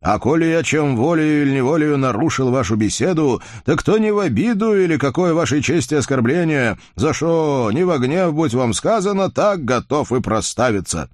А коли я чем волею или неволею нарушил вашу беседу, так то не в обиду или какое вашей чести оскорбление, за что, не во гнев, будь вам сказано, так готов и проставиться».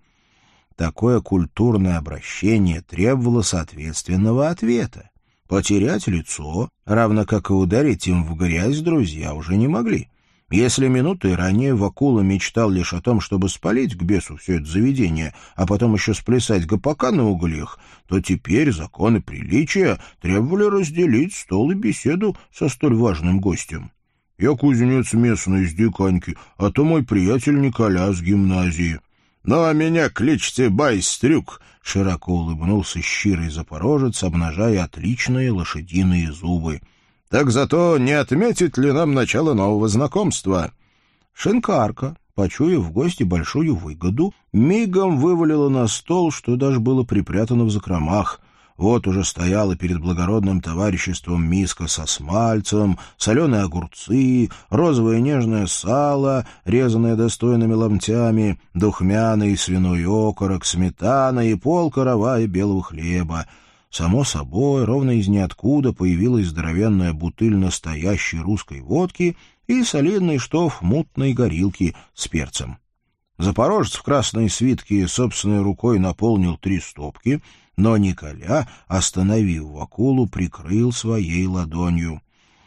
Такое культурное обращение требовало соответственного ответа. Потерять лицо, равно как и ударить им в грязь, друзья уже не могли. Если минутой ранее Вакула мечтал лишь о том, чтобы спалить к бесу все это заведение, а потом еще сплясать гопака на углях, то теперь законы приличия требовали разделить стол и беседу со столь важным гостем. «Я кузнец местный из Диканьки, а то мой приятель Николя с гимназии». «Ну, а меня кличьте Байстрюк», — широко улыбнулся щирый запорожец, обнажая отличные лошадиные зубы. «Так зато не отметить ли нам начало нового знакомства?» Шинкарка, почуяв в гости большую выгоду, мигом вывалила на стол, что даже было припрятано в закромах. Вот уже стояла перед благородным товариществом миска со смальцем, соленые огурцы, розовое нежное сало, резанное достойными ломтями, духмяный свиной окорок, сметана и полкоровая белого хлеба. Само собой, ровно из ниоткуда появилась здоровенная бутыль настоящей русской водки и солидный штоф мутной горилки с перцем. Запорожец в красной свитке собственной рукой наполнил 3 стопки, но Николя, остановив Вакулу, прикрыл своей ладонью.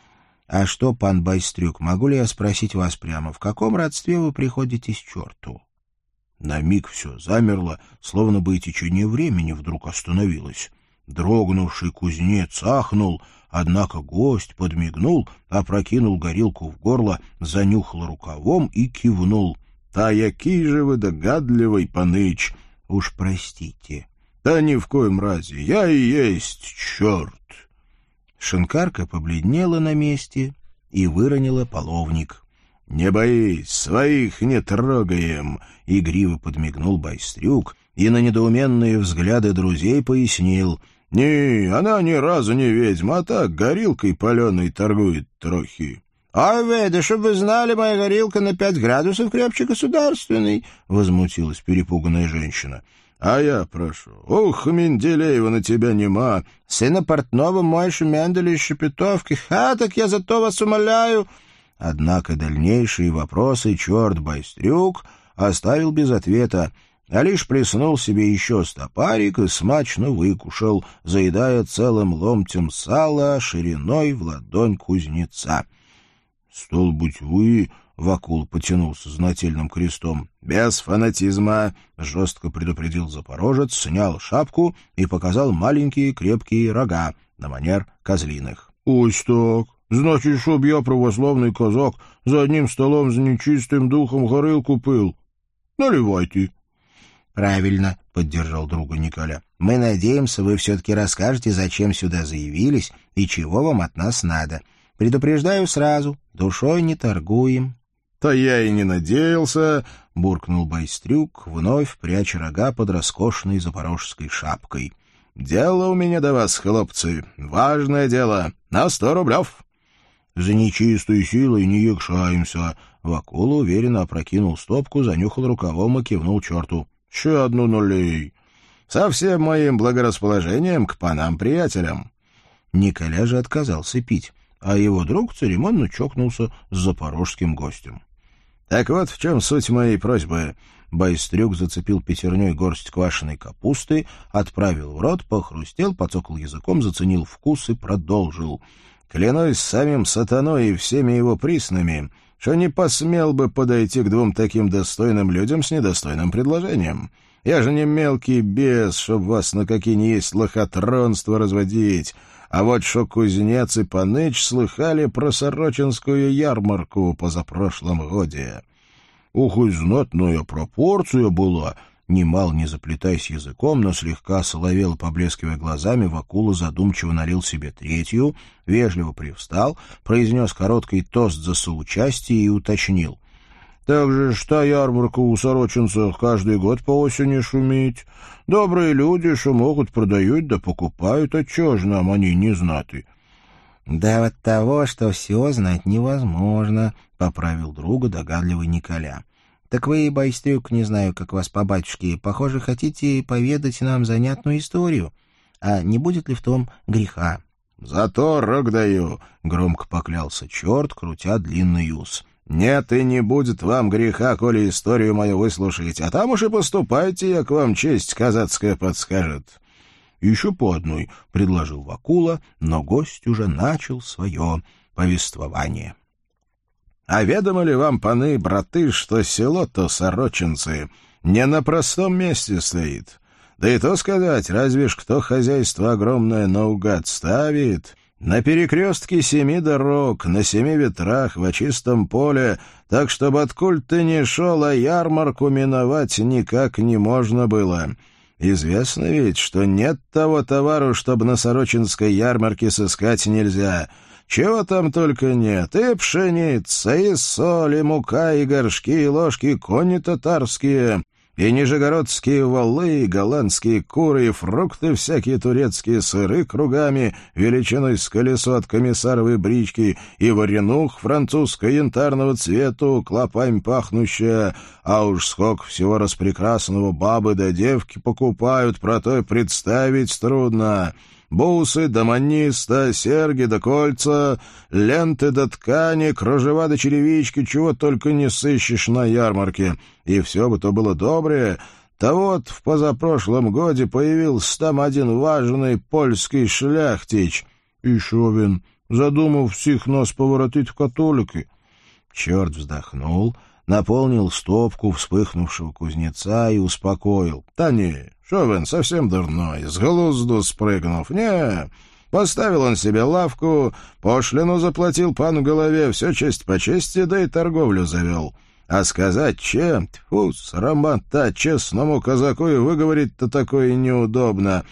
— А что, пан Байстрюк, могу ли я спросить вас прямо, в каком родстве вы приходитесь черту? На миг все замерло, словно бы и течение времени вдруг остановилось. Дрогнувший кузнец ахнул, однако гость подмигнул, опрокинул горилку в горло, занюхал рукавом и кивнул. — Та який же вы догадливый, паныч! — Уж простите. — Да ни в коем разе, я и есть черт! Шинкарка побледнела на месте и выронила половник. — Не боись, своих не трогаем! — игриво подмигнул Байстрюк и на недоуменные взгляды друзей пояснил. — Не, она ни разу не ведьма, а так горилкой паленой торгует трохи. — Ой, вы, да чтоб вы знали, моя горилка на 5 градусов крепче государственной! — возмутилась перепуганная женщина. — А я прошу, ух, Менделеева на тебя нема. — Сына портного Мойши Менделя из Шепетовки. Так я зато вас умоляю. Однако дальнейшие вопросы черт Байстрюк оставил без ответа, а лишь плеснул себе еще стопарик и смачно выкушал, заедая целым ломтем сала шириной в ладонь кузнеца. — Стол быть, вы... — Вакул потянулся знательным крестом. — Без фанатизма! — жестко предупредил запорожец, снял шапку и показал маленькие крепкие рога на манер козлиных. — Ось так! Значит, чтоб я, православный казак, за одним столом с нечистым духом горылку пыл. Наливайте! — Правильно, — поддержал друга Николя. — Мы надеемся, вы все-таки расскажете, зачем сюда заявились и чего вам от нас надо. Предупреждаю сразу, душой не торгуем. — То я и не надеялся, — буркнул Байстрюк, вновь пряча рога под роскошной запорожской шапкой. — Дело у меня до вас, хлопцы, важное дело, на 100 рублев. — За нечистой силой не якшаемся. Вакула уверенно опрокинул стопку, занюхал рукавом и кивнул черту. — Еще 1 нулей. Со всем моим благорасположением к панам-приятелям. Николя же отказался пить, а его друг церемонно чокнулся с запорожским гостем. — Так вот в чем суть моей просьбы. Байстрюк зацепил пятерней горсть квашеной капусты, отправил в рот, похрустел, подцокал языком, заценил вкус и продолжил. — Клянусь самим сатаной и всеми его приснами, что не посмел бы подойти к 2 таким достойным людям с недостойным предложением. Я же не мелкий бес, чтоб вас на какие ни есть лохотронство разводить. А вот шо кузнец и паныч слыхали про Сорочинскую ярмарку позапрошлом годе. Ух, и знатная пропорция была. Немал не заплетаясь языком, но слегка соловел, поблескивая глазами, Вакула задумчиво налил себе 3-ю, вежливо привстал, произнес короткий тост за соучастие и уточнил. Так же, что ярмарка у сорочинцев каждый год по осени шумить. Добрые люди, что могут, продают да покупают, а чё ж нам они не знаты? — Да от того, что все знать невозможно, — поправил друга догадливый Николя. — Так вы, Байстрюк, не знаю, как вас по батюшке, похоже, хотите поведать нам занятную историю. А не будет ли в том греха? «Зато рог даю», — громко поклялся черт, крутя длинный ус. «Нет и не будет вам греха, коли историю мою выслушаете, а там уж и поступайте, як вам честь казацкая подскажет». «Еще по одной», — предложил Вакула, но гость уже начал свое повествование. «А ведомо ли вам, паны, браты, что село-то Сорочинцы не на простом месте стоит? Да и то сказать, разве ж кто хозяйство огромное наугад ставит? На перекрестке 7 дорог, на 7 ветрах, во чистом поле, так, чтобы откуль ты ни шел, а ярмарку миновать никак не можно было. Известно ведь, что нет того товару, чтобы на Сорочинской ярмарке сыскать нельзя». Чего там только нет, и пшеница, и соль, и мука, и горшки, и ложки, кони татарские, и нижегородские валы, и голландские куры, и фрукты всякие турецкие, сыры кругами, величиной с колесо от комиссаровой брички, и варенух французской янтарного цвету, клопами пахнущая, а уж сколько всего распрекрасного бабы да девки покупают, про то и представить трудно». Бусы да маниста, серьги да кольца, ленты да ткани, кружева да черевички, чего только не сыщешь на ярмарке. И все бы то было доброе. Да вот в позапрошлом годе появился там один важный польский шляхтич. И Шовин, задумав всех нас поворотить в католики. Черт вздохнул, наполнил стопку вспыхнувшего кузнеца и успокоил. «Да не, Шовен совсем дурной, с глузду спрыгнув. Не, поставил он себе лавку, пошлину заплатил пану голове, все честь по чести, да и торговлю завел. А сказать чем? Тьфу, срамота, честному казаку и выговорить-то такое неудобно.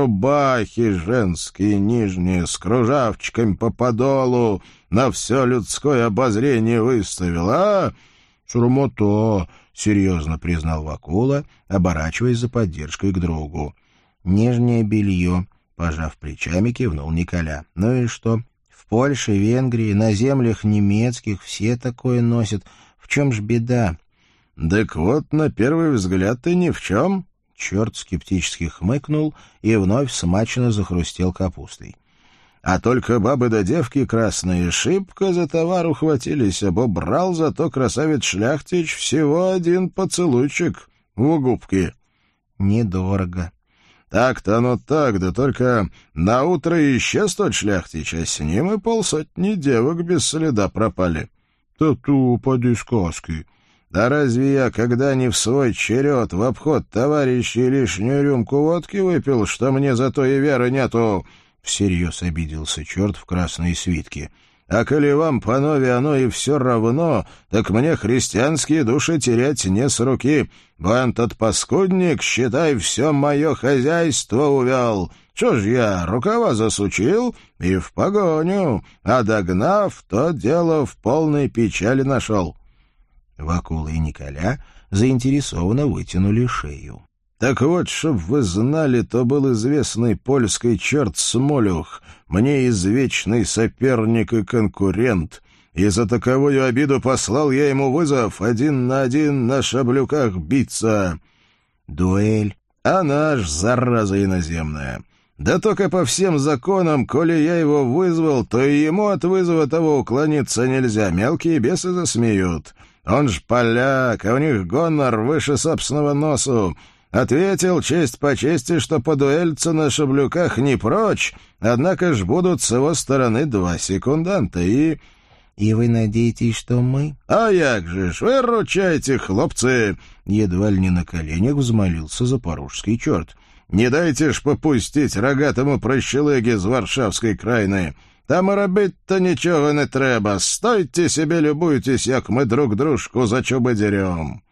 Рубахи женские нижние с кружавчиками по подолу на все людское обозрение выставил, а?» «Срамота», — серьезно признал Вакула, оборачиваясь за поддержкой к другу. «Нижнее белье», — пожав плечами, кивнул Николя. «Ну и что? В Польше, Венгрии, на землях немецких все такое носят. В чем ж беда?» «Так вот, на первый взгляд, и ни в чем». Черт скептически хмыкнул и вновь смачно захрустел капустой. «А только бабы да девки красные шибко за товар ухватились, обо брал зато красавец шляхтич всего один поцелуйчик в губки». «Недорого». «Так-то оно так, да только наутро исчез тот шляхтич, а с ним и 50 девок без следа пропали». «Тату, поди сказки». «Да разве я, когда не в свой черед в обход товарищей лишнюю рюмку водки выпил, что мне зато и веры нету?» Всерьез обиделся черт в красной свитке. «А коли вам, панове, оно и все равно, так мне христианские души терять не с руки. Вон тот паскудник, считай, все мое хозяйство увел. Что ж я, рукава засучил и в погоню, а догнав, то дело в полной печали нашел». Вакула и Николя заинтересованно вытянули шею. «Так вот, чтоб вы знали, то был известный польский черт Смолюх, мне извечный соперник и конкурент, и за таковую обиду послал я ему вызов 1 на 1 на шаблюках биться». «Дуэль?» «Она ж зараза иноземная. Да только по всем законам, коли я его вызвал, то и ему от вызова того уклониться нельзя, мелкие бесы засмеют. Он ж поляк, а у них гонор выше собственного носу». Ответил честь по чести, что подуэльца на шаблюках не прочь, однако ж будут с его стороны 2 секунданта и... «И вы надеетесь, что мы?» «А як же ж, выручайте, хлопцы!» Едва ли не на коленях взмолился запорожский черт. «Не дайте ж попустить рогатому прощелыге з Варшавской крайни. Там и робить-то нічого не треба. Стойте себе, любуйтесь, як мы друг дружку за чубы дерем».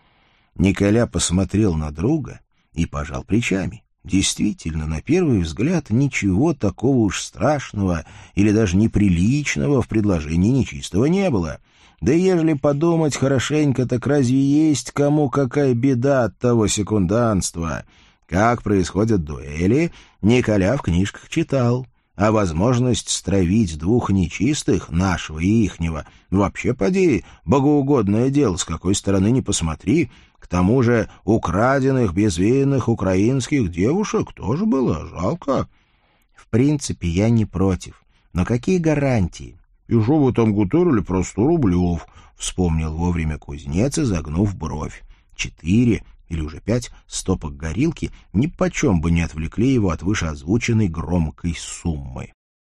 Николя посмотрел на друга и пожал плечами. Действительно, на первый взгляд, ничего такого уж страшного или даже неприличного в предложении нечистого не было. Да и ежели подумать хорошенько, так разве есть кому какая беда от того секунданства? Как происходят дуэли, Николя в книжках читал. А возможность стравить двух нечистых, нашего и ихнего, вообще, поди, богоугодное дело, с какой стороны ни посмотри. К тому же украденных, безвинных украинских девушек тоже было жалко. В принципе, я не против. Но какие гарантии? — И что вы там гуторили про 100 рублев? — вспомнил вовремя кузнец, изогнув бровь. 4 или уже 5 стопок горилки нипочем бы не отвлекли его от вышеозвученной громкой суммы.